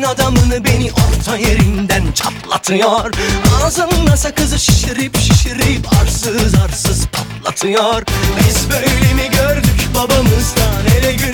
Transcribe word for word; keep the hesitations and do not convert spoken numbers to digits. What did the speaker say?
adamını beni orta yerinden çatlatıyor. Ağzında sakızı şişirip şişirip arsız arsız patlatıyor. Biz böyle mi gördük babamızdan, hele gün